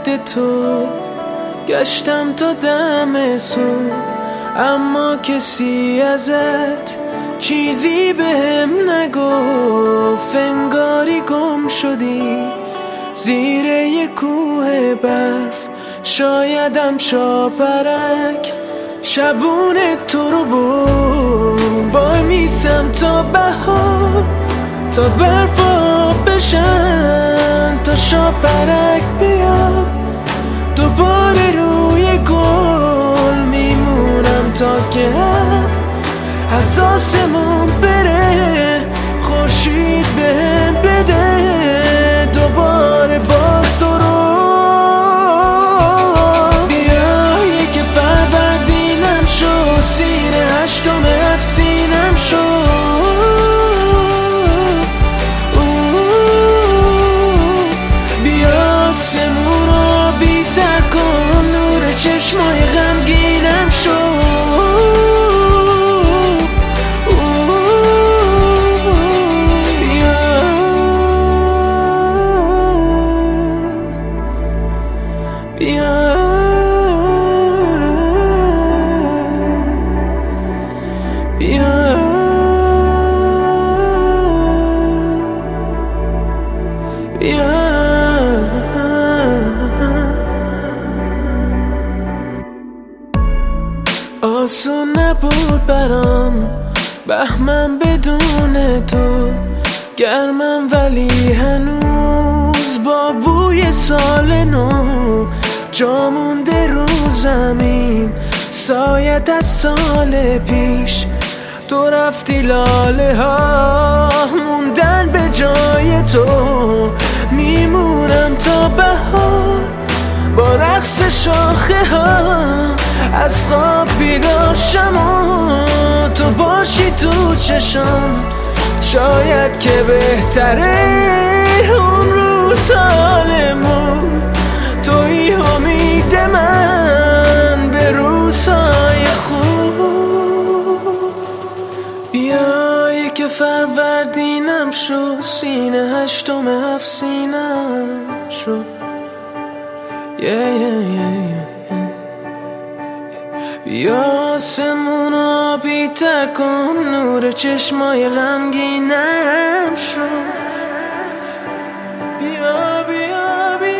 یاد تو گشتم تا دم صبح، اما کسی ازت چیزی بهم نگفت. انگاری گم شدی زیر یه کوه برف، شایدم شاپرک شبون تو رو برد. وای میسم تا بهار، تا برفا بشن، تا شاپرک بیاد دوباره روی گل. میمونم تا که حساسمون بره، خورشید بهم بده دوباره باز تو رو. بیا یک فروردینم شو، سیر هشتم افسینم شو. بیا سمون رو بیتر کن، نور چشمای غمگینم شو. بیا بیا بیا. آسون نبود برام بهمن بدون تو، گرمم ولی هنوز با بوی سال نو. جا مونده رو زمین سایت از سال پیش، تو رفتی لاله ها موندن به جای تو. میمونم تا بهار با رقص شاخه ها، از خواب بیدار شم و تو باشی تو چشم. شاید که بهتره اون روز حالمون، توی امید من به روزهای خوب. بیا یک فروردینم شو، سینه هشتم افسینم شو. بیا آسمون رو بیتر کن، نور چشمای غمگینم شو. بیا بیا بیا